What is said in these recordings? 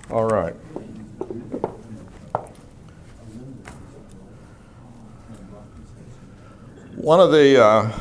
All right. One of the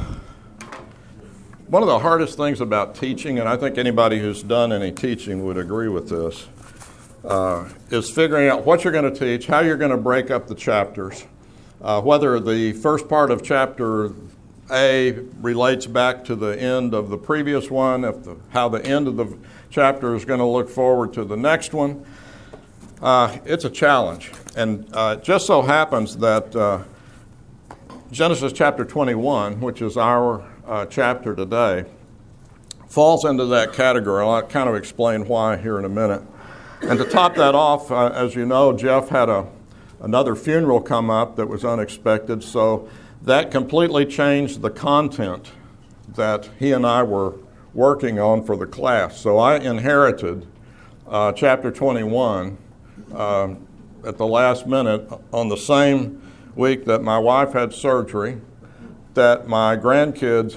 hardest things about teaching, and I think anybody who's done any teaching would agree with this, is figuring out what you're going to teach, how you're going to break up the chapters, whether the first part of chapter A relates back to the end of the previous one, how the end of the chapter is going to look forward to the next one. It's a challenge. And it just so happens that Genesis chapter 21, which is our chapter today, falls into that category. I'll kind of explain why here in a minute. And to top that off, as you know, Jeff had another funeral come up that was unexpected, so that completely changed the content that he and I were working on for the class. So I inherited chapter 21 at the last minute on the same week that my wife had surgery, that my grandkids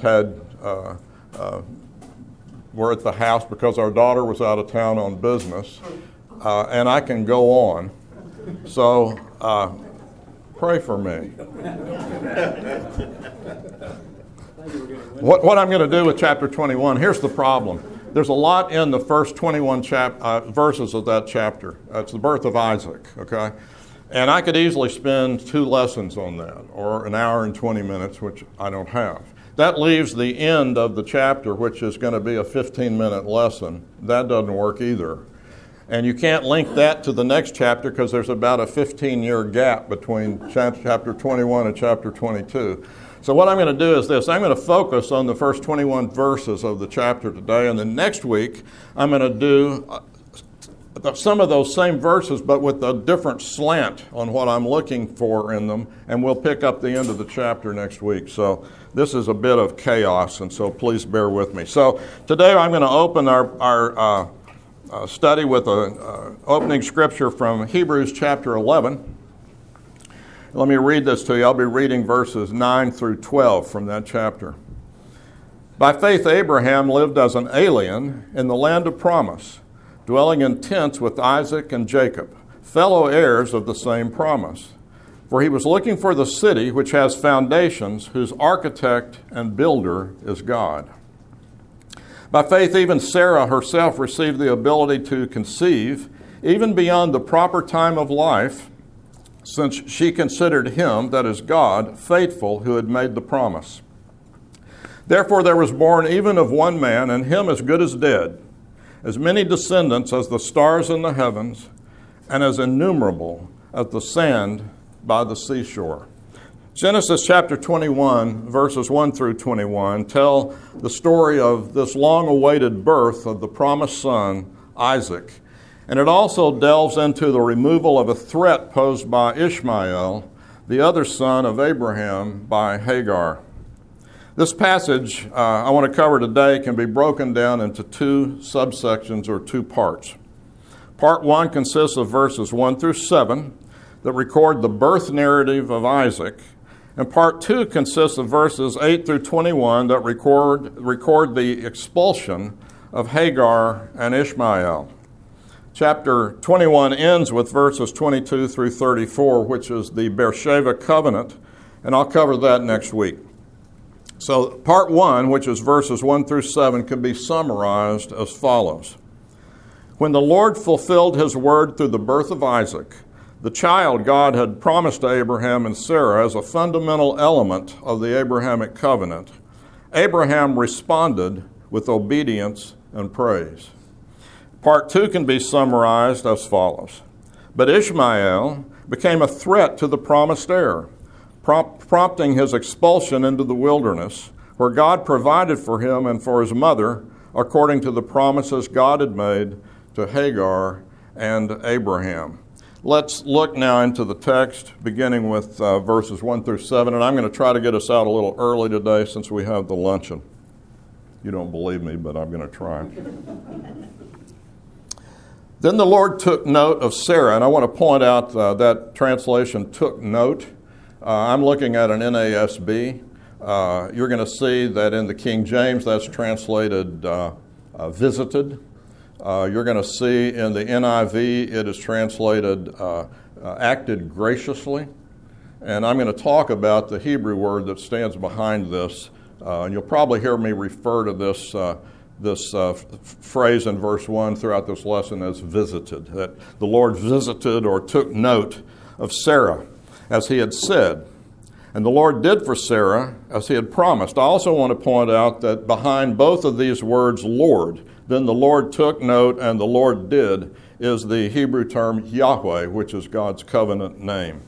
were at the house because our daughter was out of town on business, and I can go on. So pray for me. What I'm going to do with chapter 21, here's the problem. There's a lot in the first 21 verses of that chapter. It's the birth of Isaac, okay? And I could easily spend 2 lessons on that, or an hour and 20 minutes, which I don't have. That leaves the end of the chapter, which is going to be a 15-minute lesson. That doesn't work either. And you can't link that to the next chapter because there's about a 15-year gap between chapter 21 and chapter 22. So what I'm going to do is this. I'm going to focus on the first 21 verses of the chapter today, and then next week I'm going to do some of those same verses, but with a different slant on what I'm looking for in them, and we'll pick up the end of the chapter next week. So this is a bit of chaos, and so please bear with me. So today I'm going to open our study with an opening scripture from Hebrews chapter 11. Let me read this to you. I'll be reading verses 9 through 12 from that chapter. By faith Abraham lived as an alien in the land of promise, dwelling in tents with Isaac and Jacob, fellow heirs of the same promise. For he was looking for the city which has foundations, whose architect and builder is God. By faith even Sarah herself received the ability to conceive, even beyond the proper time of life, since she considered him, that is God, faithful who had made the promise. Therefore there was born even of one man, and him as good as dead, as many descendants as the stars in the heavens, and as innumerable as the sand by the seashore. Genesis chapter 21, verses 1 through 21, tell the story of this long-awaited birth of the promised son, Isaac. And it also delves into the removal of a threat posed by Ishmael, the other son of Abraham, by Hagar. This passage I want to cover today can be broken down into 2 subsections or 2 parts. Part 1 consists of verses 1 through 7 that record the birth narrative of Isaac, and part 2 consists of verses 8 through 21 that record the expulsion of Hagar and Ishmael. Chapter 21 ends with verses 22 through 34, which is the Beersheba covenant, and I'll cover that next week. So part 1, which is verses 1 through 7, can be summarized as follows. When the Lord fulfilled his word through the birth of Isaac, the child God had promised to Abraham and Sarah as a fundamental element of the Abrahamic covenant, Abraham responded with obedience and praise. Part 2 can be summarized as follows. But Ishmael became a threat to the promised heir, prompting his expulsion into the wilderness, where God provided for him and for his mother according to the promises God had made to Hagar and Abraham. Let's look now into the text, beginning with verses 1 through 7, and I'm going to try to get us out a little early today since we have the luncheon. You don't believe me, but I'm going to try. Then the Lord took note of Sarah, and I want to point out that translation, took note. I'm looking at an NASB. You're going to see that in the King James that's translated visited. You're going to see in the NIV it is translated acted graciously. And I'm going to talk about the Hebrew word that stands behind this. And you'll probably hear me refer to this phrase in verse 1 throughout this lesson as visited, that the Lord visited or took note of Sarah, as he had said. And the Lord did for Sarah as he had promised. I also want to point out that behind both of these words, Lord, then the Lord took note and the Lord did, is the Hebrew term Yahweh, which is God's covenant name.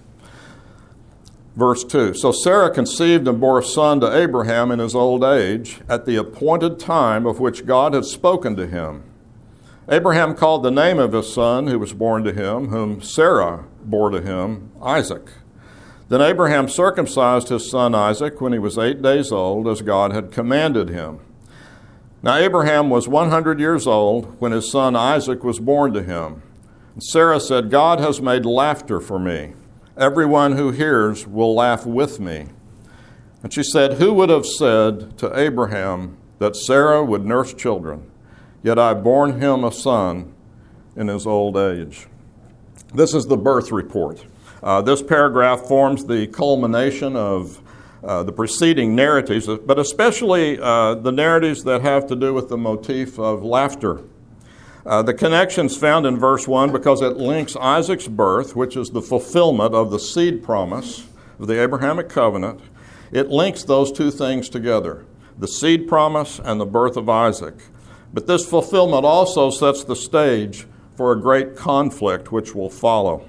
Verse 2, so Sarah conceived and bore a son to Abraham in his old age, at the appointed time of which God had spoken to him. Abraham called the name of his son who was born to him, whom Sarah bore to him, Isaac. Then Abraham circumcised his son Isaac when he was 8 days old, as God had commanded him. Now Abraham was 100 years old when his son Isaac was born to him. And Sarah said, God has made laughter for me. Everyone who hears will laugh with me. And she said, who would have said to Abraham that Sarah would nurse children? Yet I born him a son in his old age. This is the birth report. This paragraph forms the culmination of the preceding narratives, but especially the narratives that have to do with the motif of laughter. The connection's found in verse 1 because it links Isaac's birth, which is the fulfillment of the seed promise of the Abrahamic covenant. It links those two things together, the seed promise and the birth of Isaac. But this fulfillment also sets the stage for a great conflict which will follow.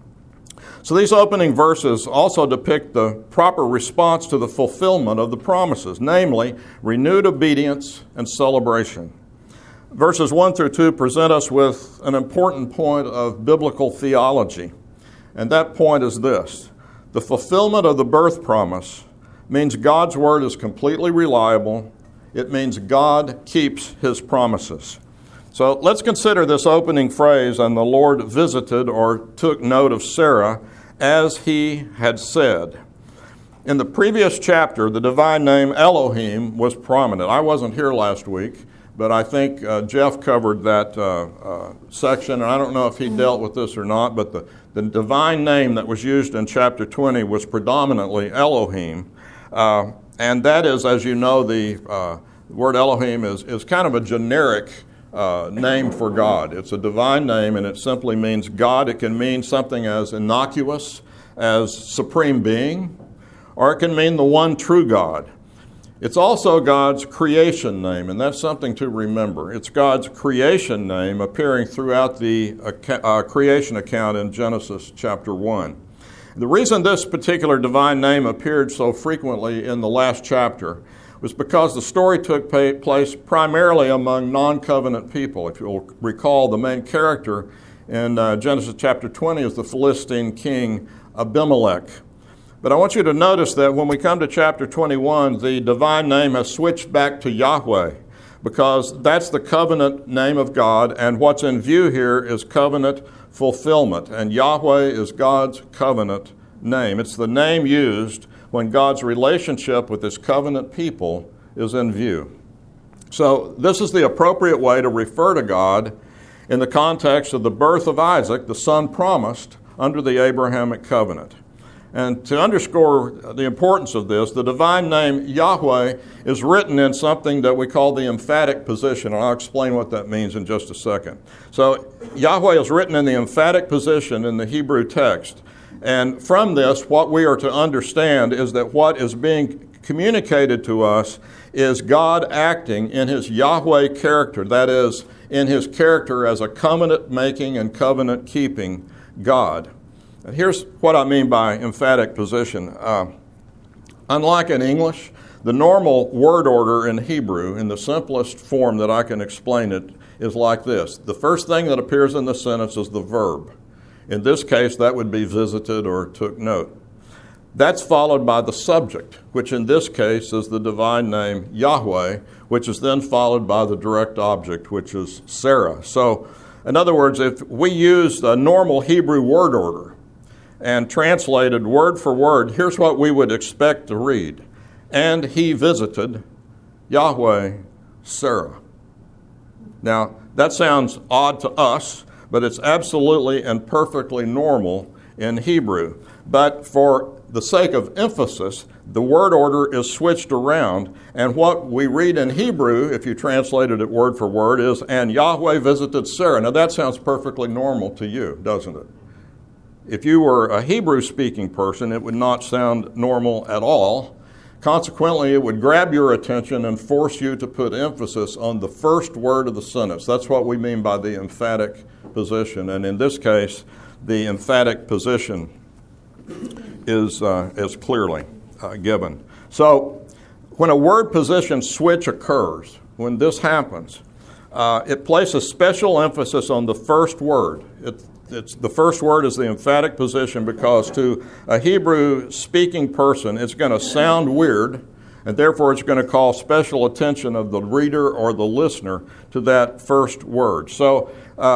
So these opening verses also depict the proper response to the fulfillment of the promises, namely renewed obedience and celebration. Verses 1 through 2 present us with an important point of biblical theology, and that point is this. The fulfillment of the birth promise means God's word is completely reliable. It means God keeps his promises. So let's consider this opening phrase, and the Lord visited or took note of Sarah as he had said. In the previous chapter, the divine name Elohim was prominent. I wasn't here last week, but I think Jeff covered that section, and I don't know if he dealt with this or not, but the divine name that was used in chapter 20 was predominantly Elohim, and that is, as you know, the word Elohim is kind of a generic name for God. It's a divine name, and it simply means God. It can mean something as innocuous as supreme being, or it can mean the one true God. It's also God's creation name, and that's something to remember. It's God's creation name appearing throughout the creation account in Genesis chapter 1. The reason this particular divine name appeared so frequently in the last chapter was because the story took place primarily among non-covenant people. If you'll recall, the main character in Genesis chapter 20 is the Philistine king Abimelech. But I want you to notice that when we come to chapter 21, the divine name has switched back to Yahweh, because that's the covenant name of God, and what's in view here is covenant fulfillment, and Yahweh is God's covenant name. It's the name used when God's relationship with his covenant people is in view. So this is the appropriate way to refer to God in the context of the birth of Isaac, the son promised under the Abrahamic covenant. And to underscore the importance of this, the divine name Yahweh is written in something that we call the emphatic position, and I'll explain what that means in just a second. So Yahweh is written in the emphatic position in the Hebrew text. And from this, what we are to understand is that what is being communicated to us is God acting in his Yahweh character, that is, in his character as a covenant-making and covenant-keeping God. And here's what I mean by emphatic position. Unlike in English, the normal word order in Hebrew, in the simplest form that I can explain it, is like this. The first thing that appears in the sentence is the verb. In this case, that would be visited or took note. That's followed by the subject, which in this case is the divine name Yahweh, which is then followed by the direct object, which is Sarah. So, in other words, if we used a normal Hebrew word order and translated word for word, here's what we would expect to read. And he visited Yahweh Sarah. Now, that sounds odd to us, but it's absolutely and perfectly normal in Hebrew. But for the sake of emphasis, the word order is switched around, and what we read in Hebrew, if you translated it word for word, is, and Yahweh visited Sarah. Now that sounds perfectly normal to you, doesn't it? If you were a Hebrew-speaking person, it would not sound normal at all. Consequently, it would grab your attention and force you to put emphasis on the first word of the sentence. That's what we mean by the emphatic position, and in this case, the emphatic position is clearly given. So, when a word position switch occurs, when this happens, it places special emphasis on the first word. The first word is the emphatic position because to a Hebrew-speaking person, it's going to sound weird, and therefore it's going to call special attention of the reader or the listener to that first word. So,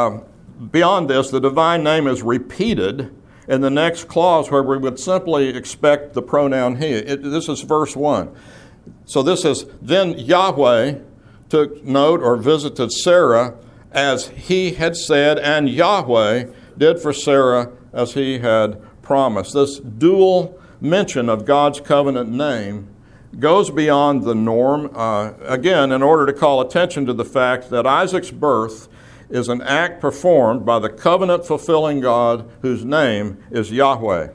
beyond this, the divine name is repeated in the next clause where we would simply expect the pronoun he. This is verse 1. So this is, then Yahweh took note or visited Sarah as he had said, and Yahweh did for Sarah as he had promised. This dual mention of God's covenant name goes beyond the norm, again, in order to call attention to the fact that Isaac's birth is an act performed by the covenant-fulfilling God whose name is Yahweh.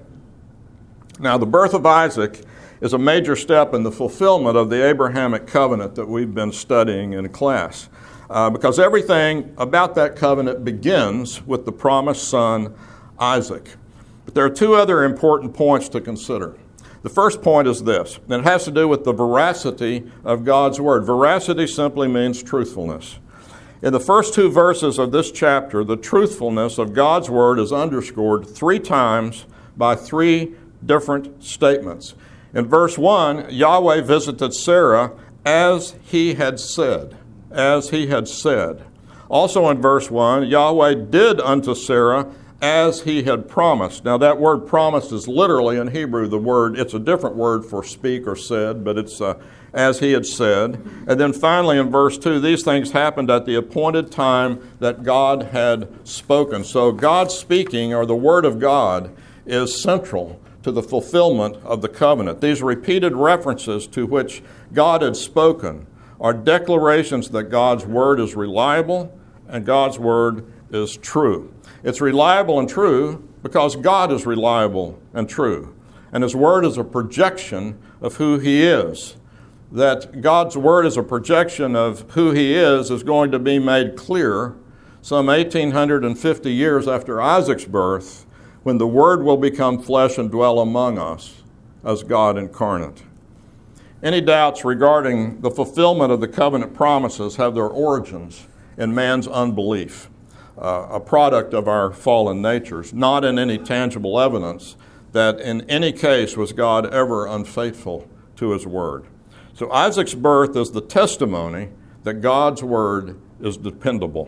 Now, the birth of Isaac is a major step in the fulfillment of the Abrahamic covenant that we've been studying in class, because everything about that covenant begins with the promised son, Isaac. But there are two other important points to consider. The first point is this, and it has to do with the veracity of God's word. Veracity simply means truthfulness. In the first two verses of this chapter, the truthfulness of God's word is underscored 3 times by 3 different statements. In verse 1, Yahweh visited Sarah as he had said. As he had said. Also in verse 1, Yahweh did unto Sarah as he had promised. Now that word promised is literally in Hebrew it's a different word for speak or said, but it's as he had said. And then finally in verse 2, these things happened at the appointed time that God had spoken. So God speaking, or the word of God, is central to the fulfillment of the covenant. These repeated references to which God had spoken are declarations that God's word is reliable and God's word is true. It's reliable and true because God is reliable and true. And His word is a projection of who He is. That God's word is a projection of who He is going to be made clear some 1,850 years after Isaac's birth, when the word will become flesh and dwell among us as God incarnate. Any doubts regarding the fulfillment of the covenant promises have their origins in man's unbelief, a product of our fallen natures, not in any tangible evidence that in any case was God ever unfaithful to His word. So Isaac's birth is the testimony that God's word is dependable.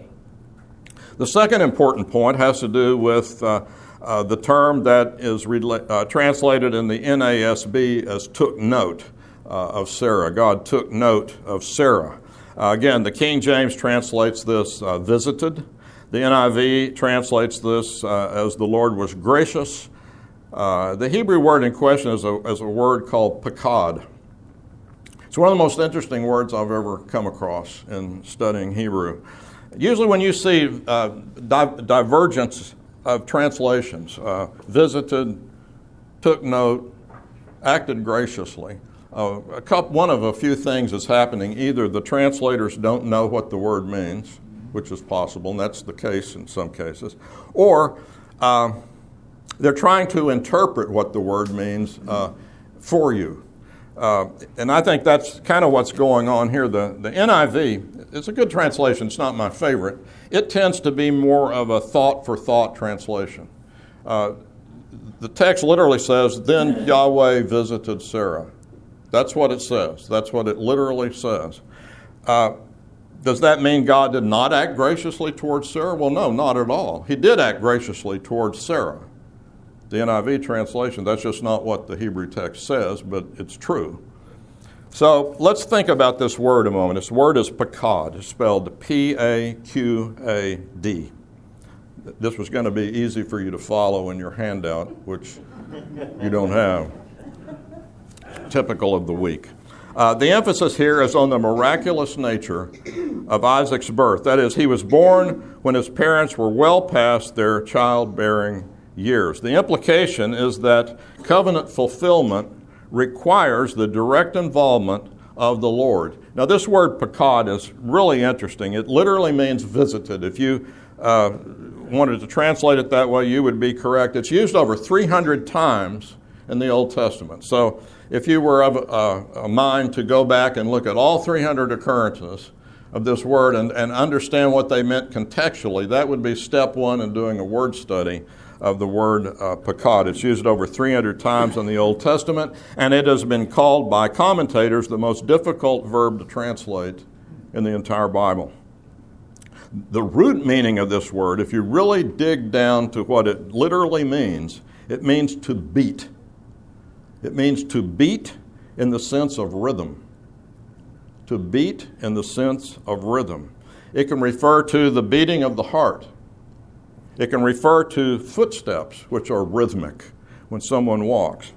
The second important point has to do with the term that is translated in the NASB as took note of Sarah. God took note of Sarah. Again, the King James translates this visited. The NIV translates this as the Lord was gracious. The Hebrew word in question is a word called pakad. It's one of the most interesting words I've ever come across in studying Hebrew. Usually when you see divergence of translations, visited, took note, acted graciously, one of a few things is happening. Either the translators don't know what the word means, which is possible, and that's the case in some cases, or they're trying to interpret what the word means for you. And I think that's kind of what's going on here. The NIV, it's a good translation. It's not my favorite. It tends to be more of a thought-for-thought translation. The text literally says, then Yahweh visited Sarah. That's what it says. That's what it literally says. Does that mean God did not act graciously towards Sarah? Well, no, not at all. He did act graciously towards Sarah. The NIV translation, that's just not what the Hebrew text says, but it's true. So let's think about this word a moment. This word is pakad. It's spelled P-A-Q-A-D. This was going to be easy for you to follow in your handout, which you don't have. Typical of the week. The emphasis here is on the miraculous nature of Isaac's birth. That is, he was born when his parents were well past their childbearing years. The implication is that covenant fulfillment requires the direct involvement of the Lord. Now, this word pakad is really interesting. It literally means visited. If you wanted to translate it that way, you would be correct. It's used over 300 times in the Old Testament. So if you were of a mind to go back and look at all 300 occurrences of this word and understand what they meant contextually, that would be step one in doing a word study of the word pakad. It's used over 300 times in the Old Testament, and it has been called by commentators the most difficult verb to translate in the entire Bible. The root meaning of this word, if you really dig down to what it literally means, it means to beat. It means to beat in the sense of rhythm. To beat in the sense of rhythm. It can refer to the beating of the heart. It can refer to footsteps, which are rhythmic when someone walks.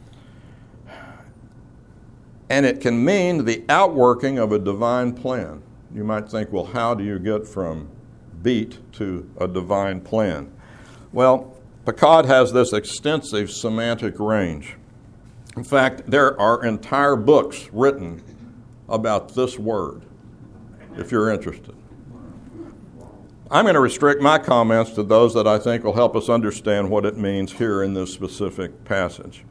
And it can mean the outworking of a divine plan. You might think, well, how do you get from beat to a divine plan? Well, pakad has this extensive semantic range. In fact, there are entire books written about this word, if you're interested. I'm going to restrict my comments to those that I think will help us understand what it means here in this specific passage.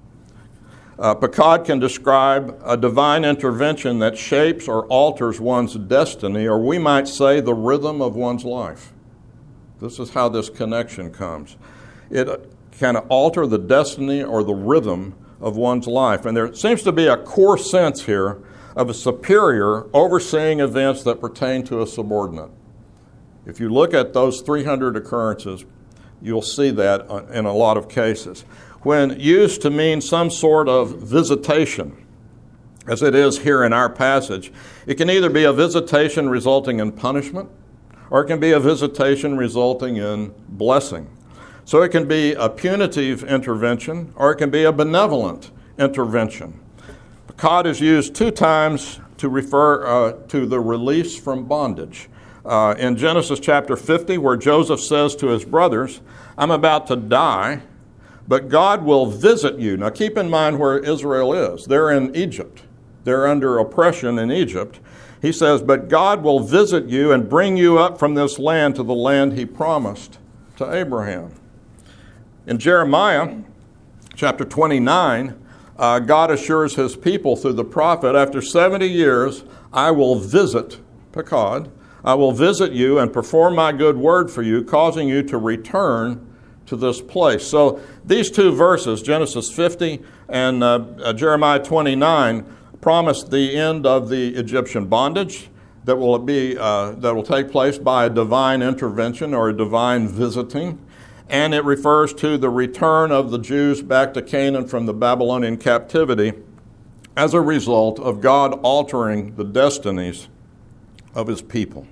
Pakad can describe a divine intervention that shapes or alters one's destiny, or we might say the rhythm of one's life. This is how this connection comes. It can alter the destiny or the rhythm of one's life. And there seems to be a core sense here of a superior overseeing events that pertain to a subordinate. If you look at those 300 occurrences, you'll see that in a lot of cases. When used to mean some sort of visitation, as it is here in our passage, it can either be a visitation resulting in punishment, or it can be a visitation resulting in blessing. So it can be a punitive intervention, or it can be a benevolent intervention. Pakad is used 2 times to refer to the release from bondage. In Genesis chapter 50, where Joseph says to his brothers, I'm about to die, but God will visit you. Now keep in mind where Israel is. They're in Egypt. They're under oppression in Egypt. He says, but God will visit you and bring you up from this land to the land he promised to Abraham. In Jeremiah chapter 29, God assures his people through the prophet, after 70 years, I will visit, pakad, I will visit you and perform my good word for you, causing you to return to this place. So these 2 verses, Genesis 50 and Jeremiah 29, promise the end of the Egyptian bondage that will take place by a divine intervention or a divine visiting. And it refers to the return of the Jews back to Canaan from the Babylonian captivity as a result of God altering the destinies of his people.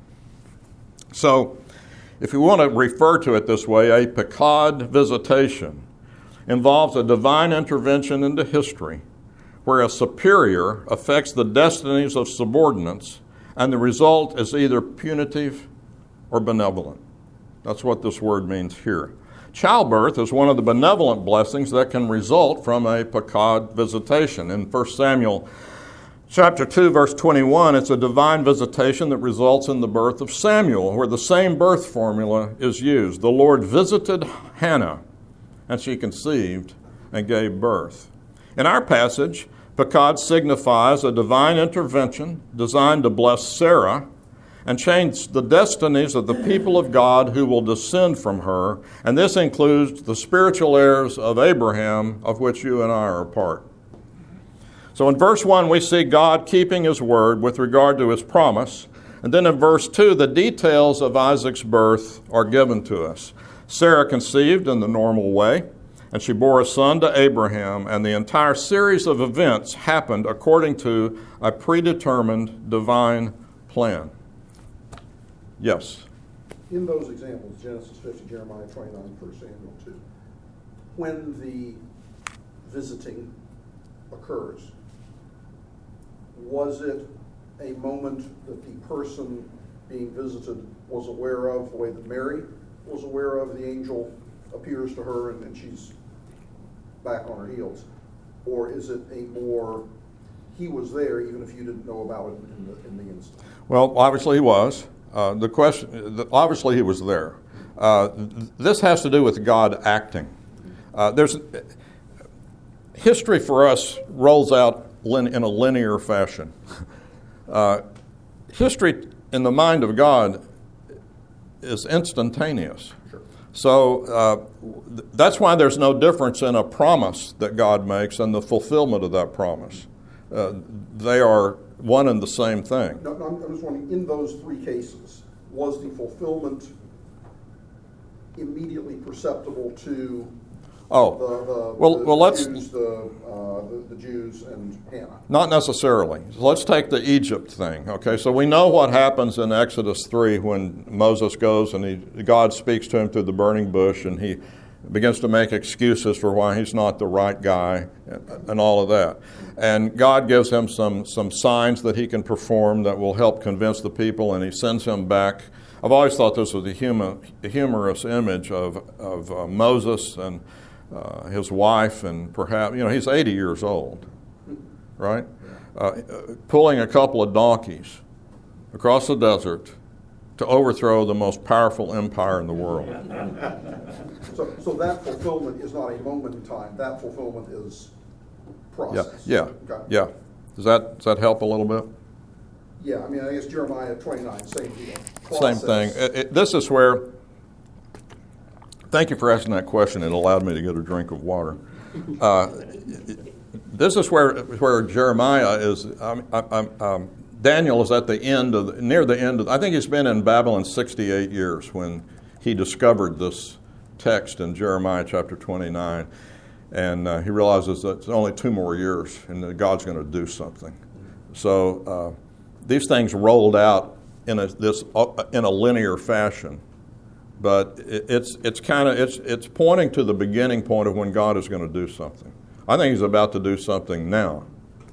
So, if you want to refer to it this way, a pakad visitation involves a divine intervention into history where a superior affects the destinies of subordinates, and the result is either punitive or benevolent. That's what this word means here. Childbirth is one of the benevolent blessings that can result from a pakad visitation. In 1 Samuel chapter 2, verse 21, it's a divine visitation that results in the birth of Samuel, where the same birth formula is used. The Lord visited Hannah, and she conceived and gave birth. In our passage, pakad signifies a divine intervention designed to bless Sarah and change the destinies of the people of God who will descend from her, and this includes the spiritual heirs of Abraham, of which you and I are a part. So in verse 1, we see God keeping his word with regard to his promise, and then in verse 2, the details of Isaac's birth are given to us. Sarah conceived in the normal way, and she bore a son to Abraham, and the entire series of events happened according to a predetermined divine plan. Yes? In those examples, Genesis 50, Jeremiah 29, 1 Samuel 2, when the visiting occurs, was it a moment that the person being visited was aware of, the way that Mary was aware of? The angel appears to her and she's back on her heels. Or is it a more, he was there even if you didn't know about it in the instant? Well, obviously he was. Obviously he was there. This has to do with God acting. History for us rolls out in a linear fashion. History in the mind of God is instantaneous. Sure. So that's why there's no difference in a promise that God makes and the fulfillment of that promise. They are one and the same thing. No, I'm just wondering, in those three cases, was the fulfillment immediately perceptible to the Jews and Hannah? Not necessarily. So let's take the Egypt thing. Okay, so we know what happens in Exodus 3 when Moses goes and God speaks to him through the burning bush, and he begins to make excuses for why he's not the right guy and all of that. And God gives him some signs that he can perform that will help convince the people, and he sends him back. I've always thought this was a humorous image of Moses and his wife, and perhaps, he's 80 years old, right? Pulling a couple of donkeys across the desert to overthrow the most powerful empire in the world. So that fulfillment is not a moment in time. That fulfillment is process. Yeah. Okay. Yeah. Does that help a little bit? Yeah, I guess Jeremiah 29, same deal. Same thing. This is where, thank you for asking that question. It allowed me to get a drink of water. This is where Jeremiah is. Daniel is at the end near the end of. I think he's been in Babylon 68 years when he discovered this text in Jeremiah chapter 29, and he realizes that it's only 2 more years, and that God's going to do something. So these things rolled out in a linear fashion, but it's pointing to the beginning point of when God is going to do something. I think He's about to do something now.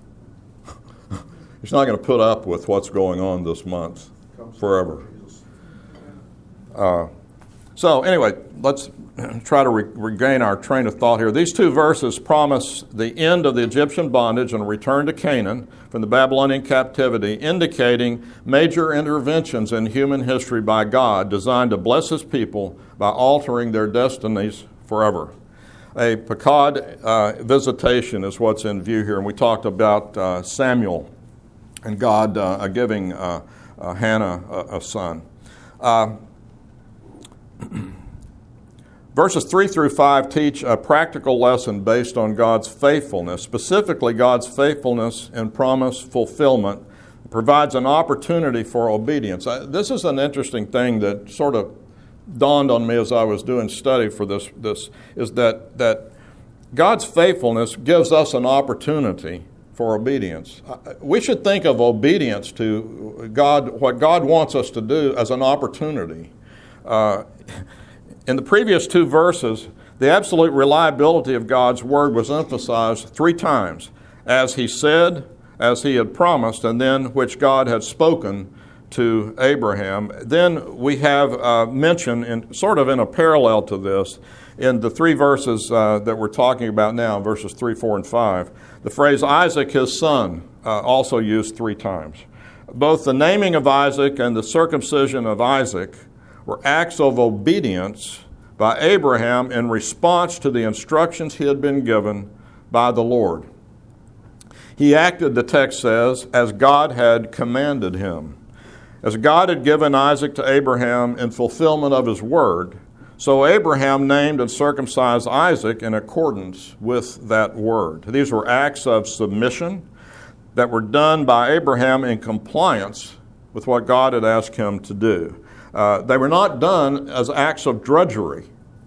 He's not going to put up with what's going on this month forever. So anyway, let's try to regain our train of thought here. These 2 verses promise the end of the Egyptian bondage and a return to Canaan from the Babylonian captivity, indicating major interventions in human history by God designed to bless His people by altering their destinies forever. A Pakad visitation is what's in view here, and we talked about Samuel and God giving Hannah a son. Verses 3 through 5 teach a practical lesson based on God's faithfulness, specifically God's faithfulness in promise fulfillment. It provides an opportunity for obedience. This is an interesting thing that sort of dawned on me as I was doing study for this is that God's faithfulness gives us an opportunity for obedience. We should think of obedience to God, what God wants us to do, as an opportunity. In the previous 2 verses, the absolute reliability of God's word was emphasized 3 times. As He said, as He had promised, and then which God had spoken to Abraham. Then we have mention, in a parallel to this, in the 3 verses that we're talking about now, verses 3, 4, and 5, the phrase Isaac, his son, also used 3 times. Both the naming of Isaac and the circumcision of Isaac were acts of obedience by Abraham in response to the instructions he had been given by the Lord. He acted, the text says, as God had commanded him. As God had given Isaac to Abraham in fulfillment of His word, so Abraham named and circumcised Isaac in accordance with that word. These were acts of submission that were done by Abraham in compliance with what God had asked him to do. They were not done as acts of drudgery.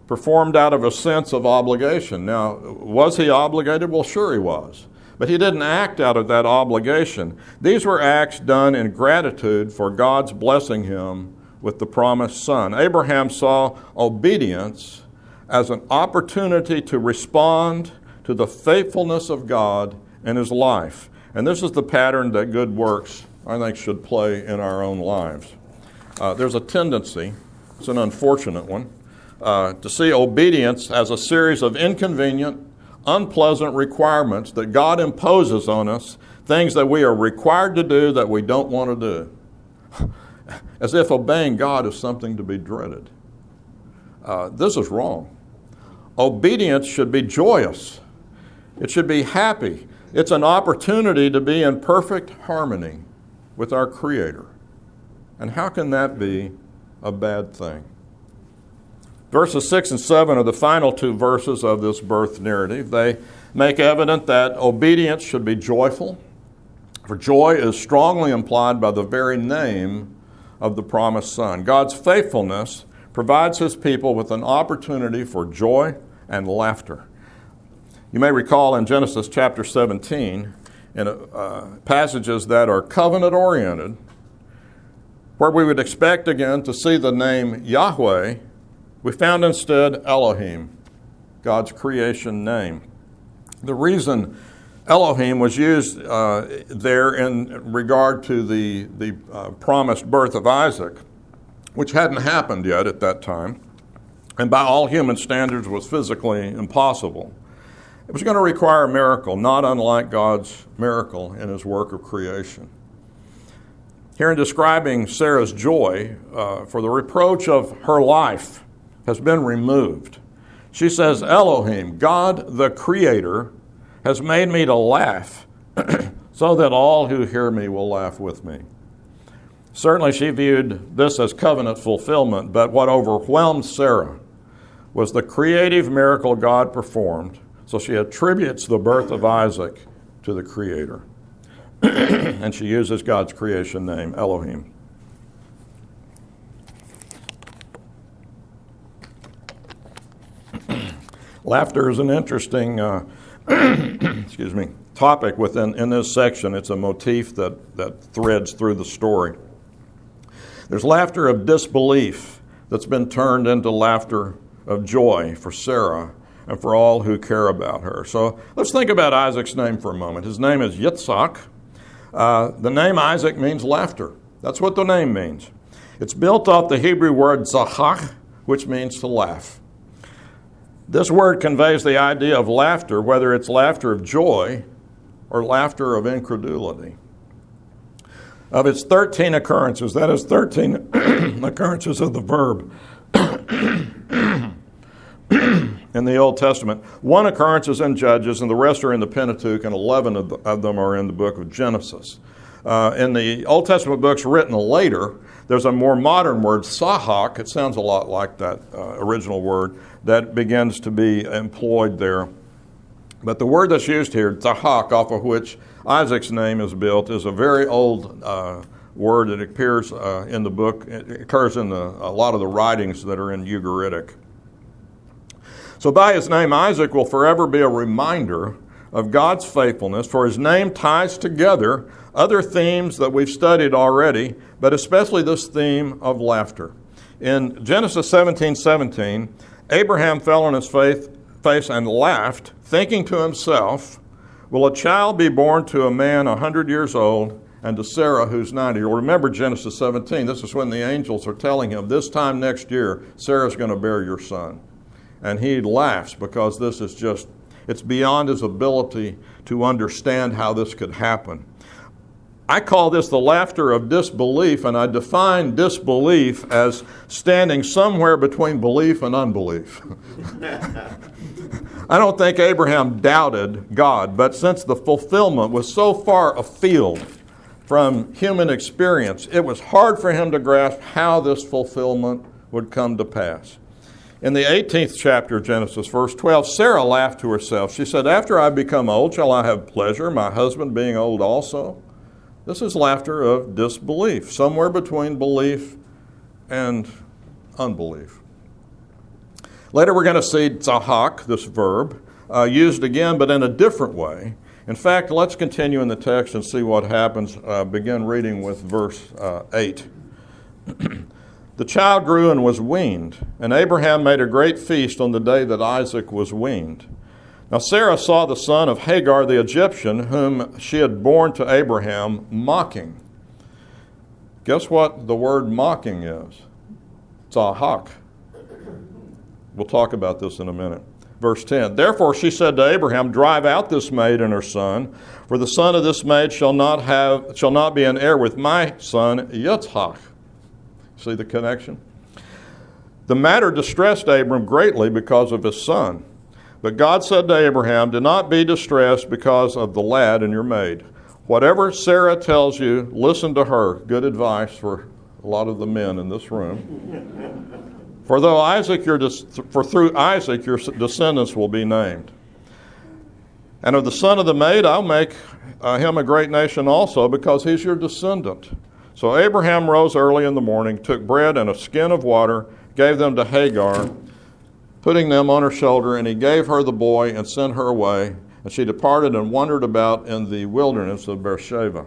performed out of a sense of obligation. Now, was he obligated? Well, sure he was. But he didn't act out of that obligation. These were acts done in gratitude for God's blessing him with the promised son. Abraham saw obedience as an opportunity to respond to the faithfulness of God in his life. And this is the pattern that good works, I think, should play in our own lives. There's a tendency, it's an unfortunate one, to see obedience as a series of inconvenient, unpleasant requirements that God imposes on us, things that we are required to do that we don't want to do, as if obeying God is something to be dreaded. This is wrong. Obedience should be joyous. It should be happy. It's an opportunity to be in perfect harmony with our Creator. And how can that be a bad thing? Verses 6 and 7 are the final two verses of this birth narrative. They make evident that obedience should be joyful, for joy is strongly implied by the very name of the promised son. God's faithfulness provides his people with an opportunity for joy and laughter. You may recall in Genesis chapter 17, in passages that are covenant-oriented, where we would expect again to see the name Yahweh, we found instead Elohim, God's creation name. The reason Elohim was used there in regard to the promised birth of Isaac, which hadn't happened yet at that time, and by all human standards was physically impossible. It was going to require a miracle, not unlike God's miracle in his work of creation. Here in describing Sarah's joy, for the reproach of her life has been removed. She says, Elohim, God the Creator, has made me to laugh so that all who hear me will laugh with me. Certainly she viewed this as covenant fulfillment, but what overwhelmed Sarah was the creative miracle God performed, so she attributes the birth of Isaac to the Creator. And she uses God's creation name, Elohim. Laughter is an interesting topic in this section. It's a motif that threads through the story. There's laughter of disbelief that's been turned into laughter of joy for Sarah and for all who care about her. So let's think about Isaac's name for a moment. His name is Yitzhak. The name Isaac means laughter. That's what the name means. It's built off the Hebrew word zahak, which means to laugh. This word conveys the idea of laughter, whether it's laughter of joy or laughter of incredulity. Of its 13 occurrences, that is 13 occurrences of the verb in the Old Testament. One occurrence is in Judges, and the rest are in the Pentateuch, and 11 of them are in the book of Genesis. In the Old Testament books written later, there's a more modern word, sahak. It sounds a lot like that original word that begins to be employed there. But the word that's used here, zahak, off of which Isaac's name is built, is a very old word that appears in the book. It occurs in a lot of the writings that are in Ugaritic. So by his name, Isaac will forever be a reminder of God's faithfulness, for his name ties together other themes that we've studied already, but especially this theme of laughter. In Genesis 17:17, Abraham fell on his face and laughed, thinking to himself, will a child be born to a man 100 years old and to Sarah who's 90? You'll remember Genesis 17. This is when the angels are telling him, this time next year, Sarah's going to bear your son. And he laughs because this is just, it's beyond his ability to understand how this could happen. I call this the laughter of disbelief, and I define disbelief as standing somewhere between belief and unbelief. I don't think Abraham doubted God, but since the fulfillment was so far afield from human experience, it was hard for him to grasp how this fulfillment would come to pass. In the 18th chapter of Genesis, verse 12, Sarah laughed to herself. She said, after I become old, shall I have pleasure, my husband being old also? This is laughter of disbelief, somewhere between belief and unbelief. Later we're going to see tzahak, this verb, used again but in a different way. In fact, let's continue in the text and see what happens. Begin reading with verse 8. The child grew and was weaned, and Abraham made a great feast on the day that Isaac was weaned. Now Sarah saw the son of Hagar the Egyptian, whom she had borne to Abraham, mocking. Guess what the word mocking is? Tzahak. We'll talk about this in a minute. Verse 10, therefore she said to Abraham, drive out this maid and her son, for the son of this maid shall not be an heir with my son Yitzhak. See the connection? The matter distressed Abram greatly because of his son. But God said to Abraham, do not be distressed because of the lad and your maid. Whatever Sarah tells you, listen to her. Good advice for a lot of the men in this room. For through Isaac your descendants will be named. And of the son of the maid I'll make him a great nation also, because he's your descendant. So Abraham rose early in the morning, took bread and a skin of water, gave them to Hagar, putting them on her shoulder, and he gave her the boy and sent her away. And she departed and wandered about in the wilderness of Beersheba.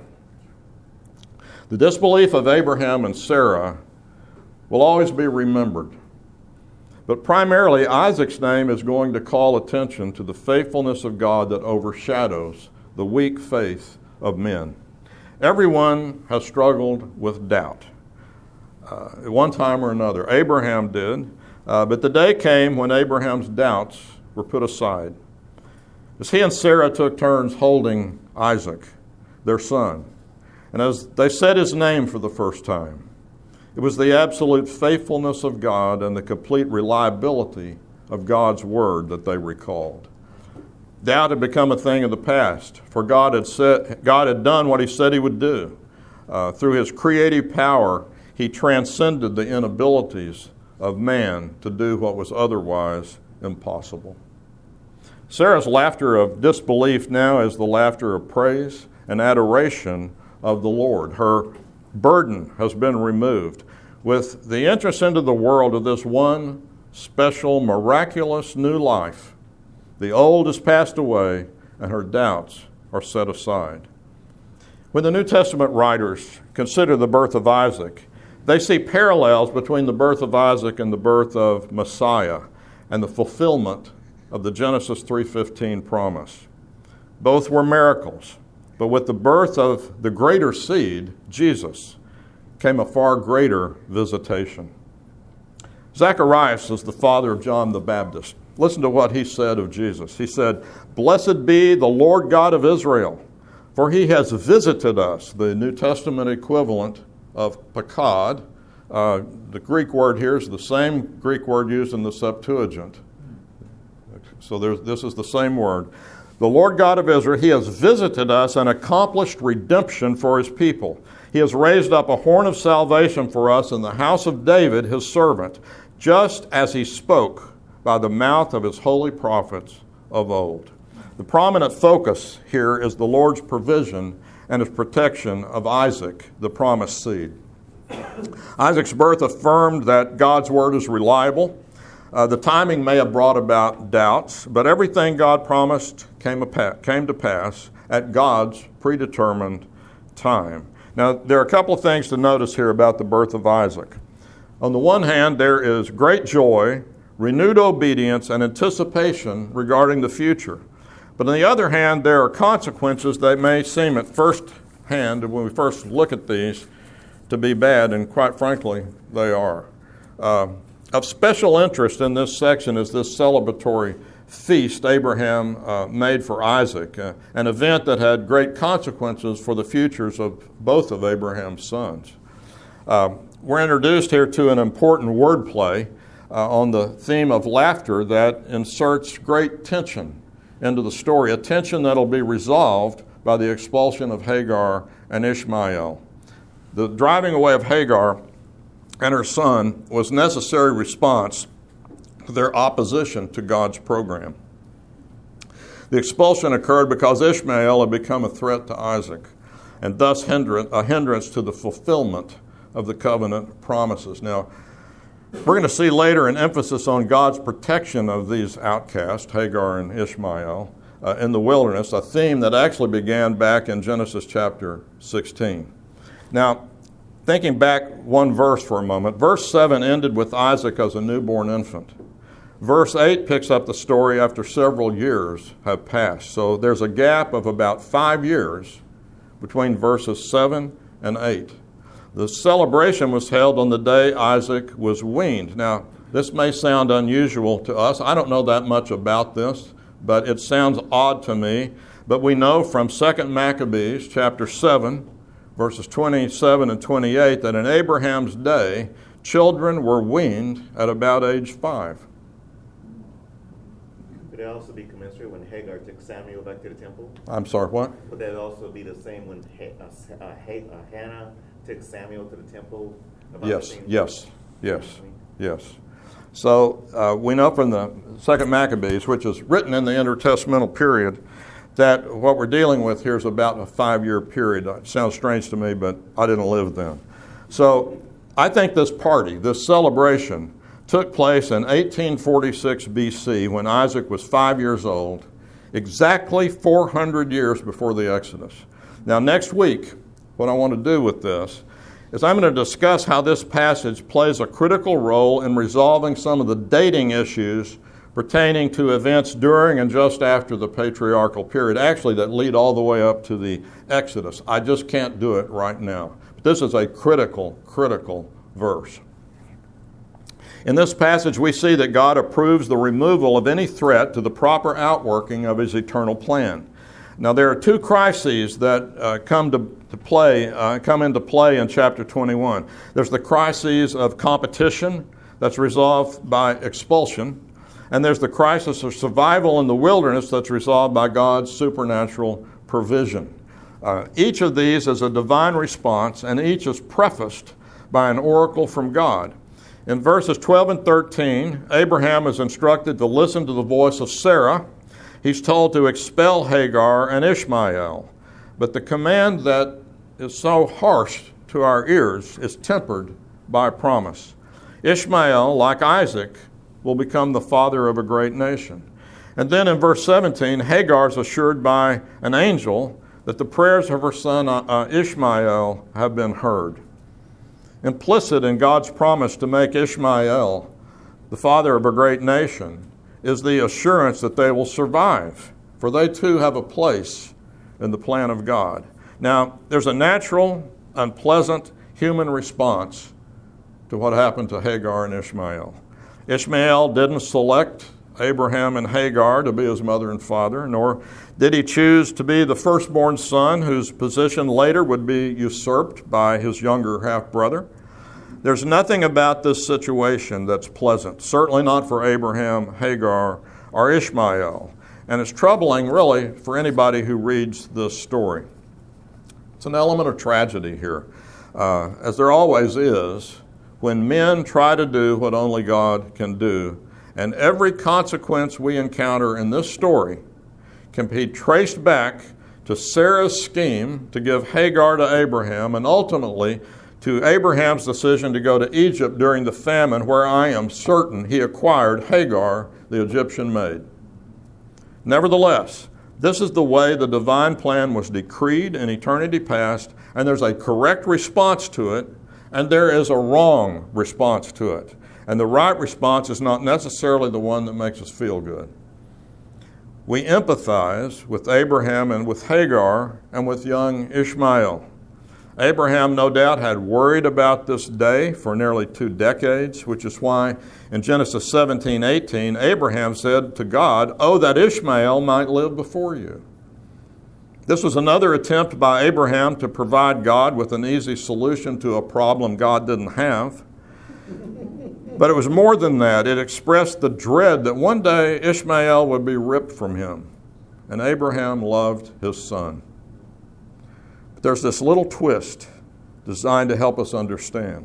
The disbelief of Abraham and Sarah will always be remembered. But primarily, Isaac's name is going to call attention to the faithfulness of God that overshadows the weak faith of men. Everyone has struggled with doubt at one time or another. Abraham did, but the day came when Abraham's doubts were put aside, as he and Sarah took turns holding Isaac, their son, and as they said his name for the first time. It was the absolute faithfulness of God and the complete reliability of God's word that they recalled. Doubt had become a thing of the past, for God had done what he said he would do. Through his creative power, he transcended the inabilities of man to do what was otherwise impossible. Sarah's laughter of disbelief now is the laughter of praise and adoration of the Lord. Her burden has been removed. With the entrance into the world of this one special, miraculous new life, the old has passed away and her doubts are set aside. When the New Testament writers consider the birth of Isaac, they see parallels between the birth of Isaac and the birth of Messiah and the fulfillment of the Genesis 3:15 promise. Both were miracles, but with the birth of the greater seed, Jesus, came a far greater visitation. Zacharias is the father of John the Baptist. Listen to what he said of Jesus. He said, "Blessed be the Lord God of Israel, for he has visited us." The New Testament equivalent of pakad. The Greek word here is the same Greek word used in the Septuagint. So this is the same word. The Lord God of Israel, he has visited us and accomplished redemption for his people. He has raised up a horn of salvation for us in the house of David, his servant, just as he spoke by the mouth of his holy prophets of old. The prominent focus here is the Lord's provision and his protection of Isaac, the promised seed. Isaac's birth affirmed that God's word is reliable. The timing may have brought about doubts, but everything God promised came to pass at God's predetermined time. Now, there are a couple of things to notice here about the birth of Isaac. On the one hand, there is great joy, renewed obedience, and anticipation regarding the future. But on the other hand, there are consequences that may seem at first hand, when we first look at these, to be bad, and quite frankly, they are. Of special interest in this section is this celebratory feast Abraham made for Isaac, an event that had great consequences for the futures of both of Abraham's sons. We're introduced here to an important wordplay on the theme of laughter that inserts great tension into the story, a tension that will be resolved by the expulsion of Hagar and Ishmael. The driving away of Hagar and her son was necessary response to their opposition to God's program. The expulsion occurred because Ishmael had become a threat to Isaac, and thus a hindrance to the fulfillment of the covenant promises. Now, We're going to see later an emphasis on God's protection of these outcasts, Hagar and Ishmael, in the wilderness, a theme that actually began back in Genesis chapter 16. Now, thinking back one verse for a moment, verse 7 ended with Isaac as a newborn infant. Verse 8 picks up the story after several years have passed. So there's a gap of about 5 years between verses 7 and 8. The celebration was held on the day Isaac was weaned. Now, this may sound unusual to us. I don't know that much about this, but it sounds odd to me. But we know from 2 Maccabees chapter 7, verses 27 and 28, that in Abraham's day, children were weaned at about age 5. Would that also be commensurate when Hagar took Samuel back to the temple? I'm sorry, what? Would that also be the same when Hannah took Samuel to the temple? Yes. So we know from the 2 Maccabees, which is written in the intertestamental period, that what we're dealing with here is about a 5-year period. It sounds strange to me, but I didn't live then. So I think this party, this celebration, took place in 1846 BC when Isaac was 5 years old, exactly 400 years before the Exodus. Now, next week, what I want to do with this is I'm going to discuss how this passage plays a critical role in resolving some of the dating issues pertaining to events during and just after the patriarchal period, actually that lead all the way up to the Exodus. I just can't do it right now. But this is a critical verse. In this passage, we see that God approves the removal of any threat to the proper outworking of His eternal plan. Now, there are two crises that come into play in chapter 21. There's the crises of competition that's resolved by expulsion, and there's the crisis of survival in the wilderness that's resolved by God's supernatural provision. Each of these is a divine response, and each is prefaced by an oracle from God. In verses 12 and 13, Abraham is instructed to listen to the voice of Sarah. He's told to expel Hagar and Ishmael. But the command that is so harsh to our ears is tempered by a promise. Ishmael, like Isaac, will become the father of a great nation. And then in verse 17, Hagar is assured by an angel that the prayers of her son Ishmael have been heard. Implicit in God's promise to make Ishmael the father of a great nation is the assurance that they will survive, for they too have a place in the plan of God. Now, there's a natural, unpleasant human response to what happened to Hagar and Ishmael. Ishmael didn't select Abraham and Hagar to be his mother and father, nor did he choose to be the firstborn son whose position later would be usurped by his younger half-brother. There's nothing about this situation that's pleasant, certainly not for Abraham, Hagar, or Ishmael. And it's troubling, really, for anybody who reads this story. It's an element of tragedy here, as there always is when men try to do what only God can do. And every consequence we encounter in this story can be traced back to Sarah's scheme to give Hagar to Abraham, and ultimately to Abraham's decision to go to Egypt during the famine, where I am certain he acquired Hagar, the Egyptian maid. Nevertheless, this is the way the divine plan was decreed in eternity past, and there's a correct response to it, and there is a wrong response to it. And the right response is not necessarily the one that makes us feel good. We empathize with Abraham and with Hagar and with young Ishmael. Abraham, no doubt, had worried about this day for nearly 2 decades, which is why in Genesis 17:18, Abraham said to God, "Oh, that Ishmael might live before you." This was another attempt by Abraham to provide God with an easy solution to a problem God didn't have. But it was more than that. It expressed the dread that one day Ishmael would be ripped from him. And Abraham loved his son. But there's this little twist designed to help us understand.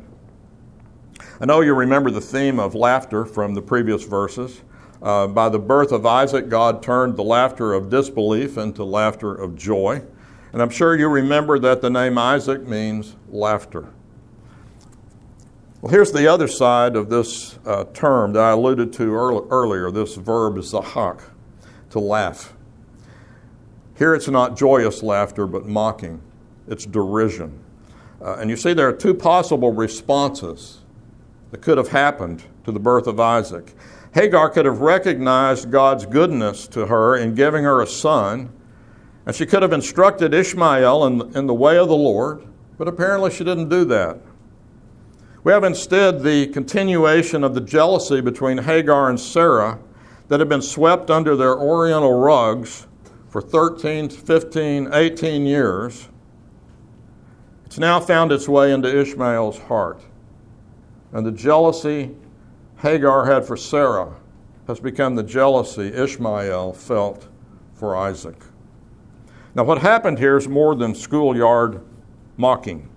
I know you remember the theme of laughter from the previous verses. By the birth of Isaac, God turned the laughter of disbelief into laughter of joy. And I'm sure you remember that the name Isaac means laughter. Well, here's the other side of this term that I alluded to earlier, this verb zahak, to laugh. Here it's not joyous laughter, but mocking. It's derision. And you see there are two possible responses that could have happened to the birth of Isaac. Hagar could have recognized God's goodness to her in giving her a son, and she could have instructed Ishmael in the way of the Lord, but apparently she didn't do that. We have instead the continuation of the jealousy between Hagar and Sarah that had been swept under their oriental rugs for 13, 15, 18 years. It's now found its way into Ishmael's heart. And the jealousy Hagar had for Sarah has become the jealousy Ishmael felt for Isaac. Now, what happened here is more than schoolyard mocking.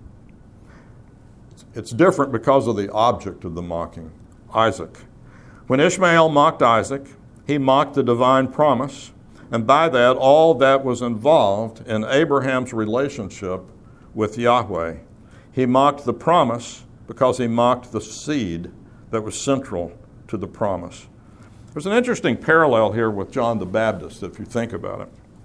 It's different because of the object of the mocking, Isaac. When Ishmael mocked Isaac, he mocked the divine promise, and by that, all that was involved in Abraham's relationship with Yahweh. He mocked the promise because he mocked the seed that was central to the promise. There's an interesting parallel here with John the Baptist, if you think about it.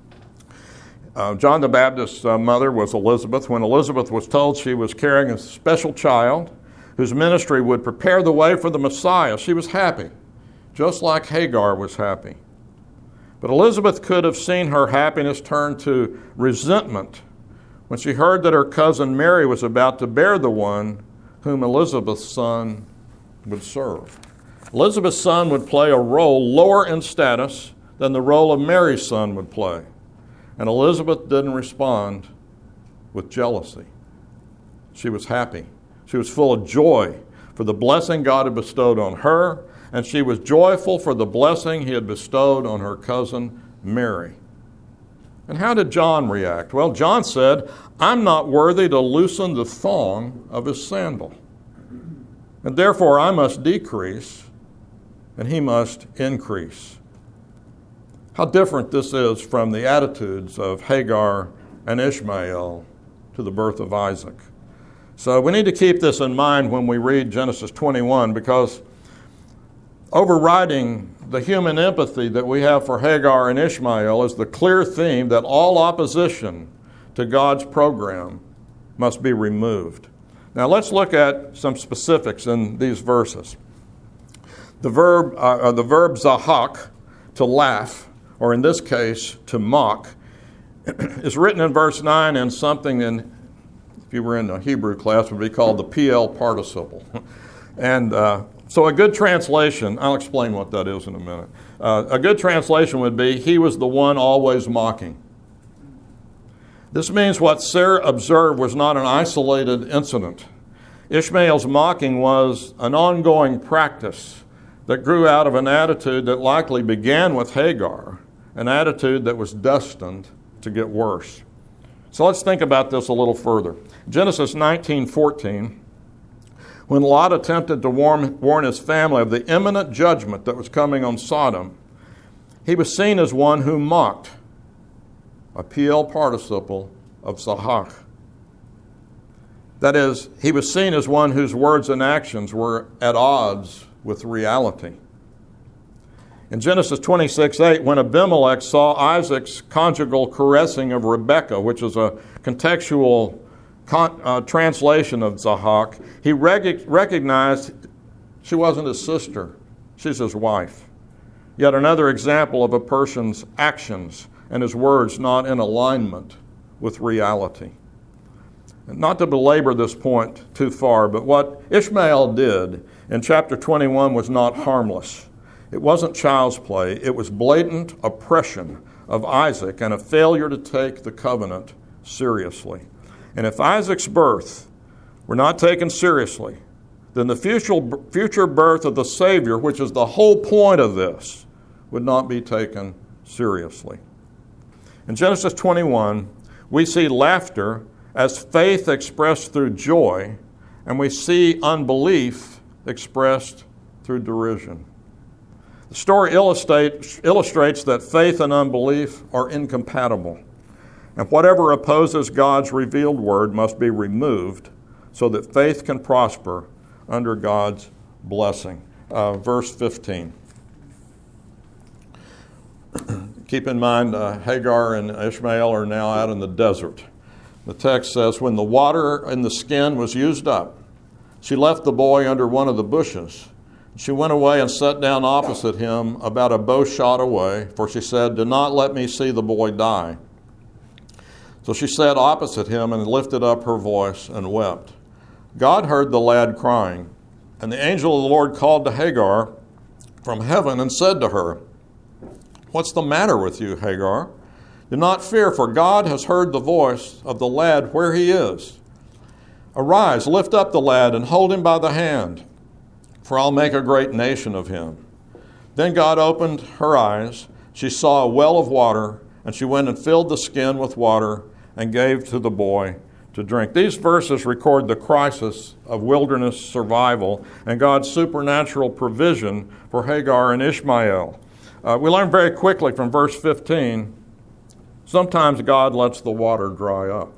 John the Baptist's mother was Elizabeth. When Elizabeth was told she was carrying a special child whose ministry would prepare the way for the Messiah, she was happy, just like Hagar was happy. But Elizabeth could have seen her happiness turn to resentment when she heard that her cousin Mary was about to bear the one whom Elizabeth's son would serve. Elizabeth's son would play a role lower in status than the role of Mary's son would play. And Elizabeth didn't respond with jealousy. She was happy. She was full of joy for the blessing God had bestowed on her, and she was joyful for the blessing he had bestowed on her cousin Mary. And how did John react? Well, John said, "I'm not worthy to loosen the thong of his sandal. And therefore I must decrease, and he must increase." How different this is from the attitudes of Hagar and Ishmael to the birth of Isaac. So we need to keep this in mind when we read Genesis 21, because overriding the human empathy that we have for Hagar and Ishmael is the clear theme that all opposition to God's program must be removed. Now let's look at some specifics in these verses. The verb zahak, to laugh, or in this case, to mock, is written in verse 9 in something if you were in a Hebrew class, would be called the PL participle. And so a good translation, I'll explain what that is in a minute. A good translation would be, he was the one always mocking. This means what Sarah observed was not an isolated incident. Ishmael's mocking was an ongoing practice that grew out of an attitude that likely began with Hagar, an attitude that was destined to get worse. So let's think about this a little further. Genesis 19:14, when Lot attempted to warn his family of the imminent judgment that was coming on Sodom, he was seen as one who mocked, a PL participle of zahak. That is, he was seen as one whose words and actions were at odds with reality. In Genesis 26:8, when Abimelech saw Isaac's conjugal caressing of Rebekah, which is a contextual translation of zahak, he recognized she wasn't his sister, she's his wife. Yet another example of a person's actions and his words not in alignment with reality. And not to belabor this point too far, but what Ishmael did in chapter 21 was not harmless. It wasn't child's play. It was blatant oppression of Isaac and a failure to take the covenant seriously. And if Isaac's birth were not taken seriously, then the future birth of the Savior, which is the whole point of this, would not be taken seriously. In Genesis 21, we see laughter as faith expressed through joy, and we see unbelief expressed through derision. The story illustrates that faith and unbelief are incompatible, and whatever opposes God's revealed word must be removed so that faith can prosper, under God's blessing. Verse 15. Keep in mind, Hagar and Ishmael are now out in the desert. The text says, when the water in the skin was used up, she left the boy under one of the bushes. She went away and sat down opposite him about a bow shot away, for she said, do not let me see the boy die. So she sat opposite him and lifted up her voice and wept. God heard the lad crying, and the angel of the Lord called to Hagar from heaven and said to her, what's the matter with you, Hagar? Do not fear, for God has heard the voice of the lad where he is. Arise, lift up the lad and hold him by the hand, for I'll make a great nation of him. Then God opened her eyes. She saw a well of water, and she went and filled the skin with water and gave to the boy to drink. These verses record the crisis of wilderness survival and God's supernatural provision for Hagar and Ishmael. We learn very quickly from verse 15, sometimes God lets the water dry up.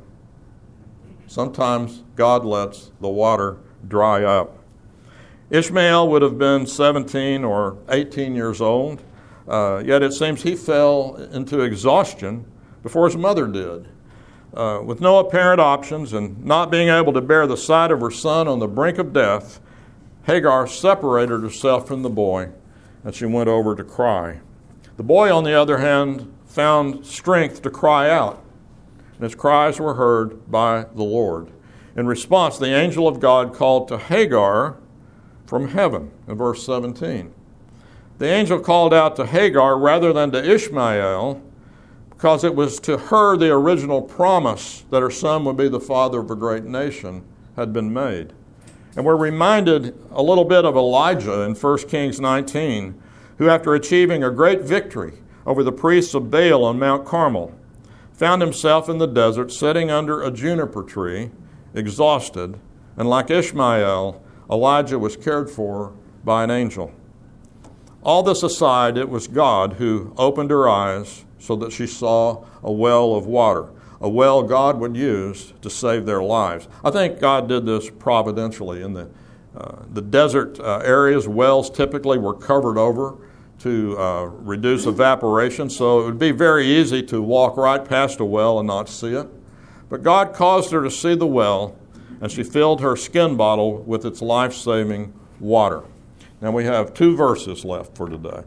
Sometimes God lets the water dry up. Ishmael would have been 17 or 18 years old, yet it seems he fell into exhaustion before his mother did. With no apparent options and not being able to bear the sight of her son on the brink of death, Hagar separated herself from the boy and she went over to cry. The boy, on the other hand, found strength to cry out, and his cries were heard by the Lord. In response, the angel of God called to Hagar from heaven, in verse 17. The angel called out to Hagar rather than to Ishmael because it was to her the original promise that her son would be the father of a great nation had been made. And we're reminded a little bit of Elijah in 1 Kings 19, who after achieving a great victory over the priests of Baal on Mount Carmel, found himself in the desert sitting under a juniper tree, exhausted, and like Ishmael, Elijah was cared for by an angel. All this aside, it was God who opened her eyes so that she saw a well of water, a well God would use to save their lives. I think God did this providentially. In the desert areas, wells typically were covered over to reduce evaporation, so it would be very easy to walk right past a well and not see it. But God caused her to see the well, and she filled her skin bottle with its life-saving water. Now we have 2 verses left for today.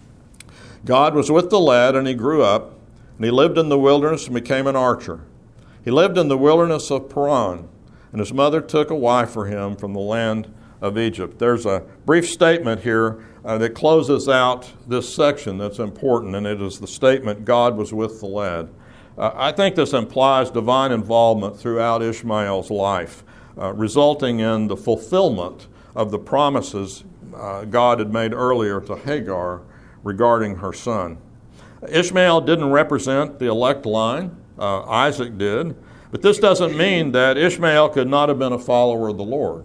God was with the lad, and he grew up, and he lived in the wilderness and became an archer. He lived in the wilderness of Paran, and his mother took a wife for him from the land of Egypt. There's a brief statement here that closes out this section that's important, and it is the statement, God was with the lad. I think this implies divine involvement throughout Ishmael's life, resulting in the fulfillment of the promises God had made earlier to Hagar regarding her son. Ishmael didn't represent the elect line, Isaac did, but this doesn't mean that Ishmael could not have been a follower of the Lord.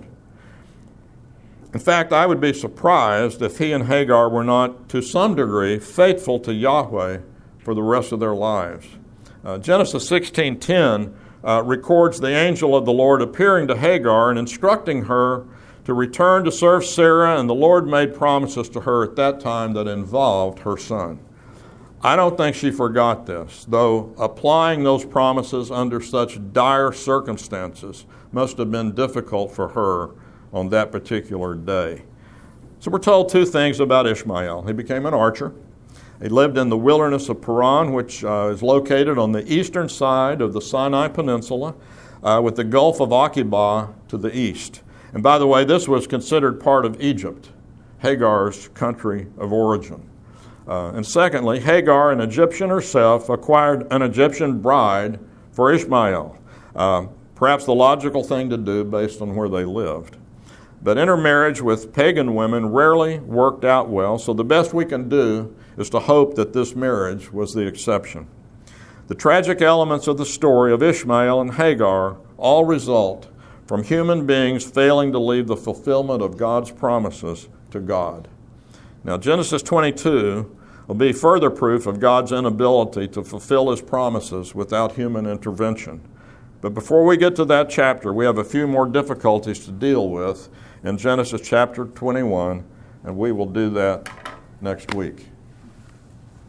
In fact, I would be surprised if he and Hagar were not, to some degree, faithful to Yahweh for the rest of their lives. Genesis 16:10 records the angel of the Lord appearing to Hagar and instructing her to return to serve Sarah, and the Lord made promises to her at that time that involved her son. I don't think she forgot this, though applying those promises under such dire circumstances must have been difficult for her on that particular day. So we're told 2 things about Ishmael. He became an archer. He lived in the wilderness of Paran, which is located on the eastern side of the Sinai Peninsula, with the Gulf of Aqaba to the east. And by the way, this was considered part of Egypt, Hagar's country of origin. And secondly, Hagar, an Egyptian herself, acquired an Egyptian bride for Ishmael, perhaps the logical thing to do based on where they lived. But intermarriage with pagan women rarely worked out well, so the best we can do is to hope that this marriage was the exception. The tragic elements of the story of Ishmael and Hagar all result from human beings failing to leave the fulfillment of God's promises to God. Now, Genesis 22 will be further proof of God's inability to fulfill his promises without human intervention. But before we get to that chapter, we have a few more difficulties to deal with in Genesis chapter 21, and we will do that next week.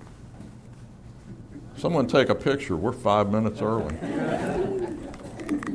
Someone take a picture. We're 5 minutes early.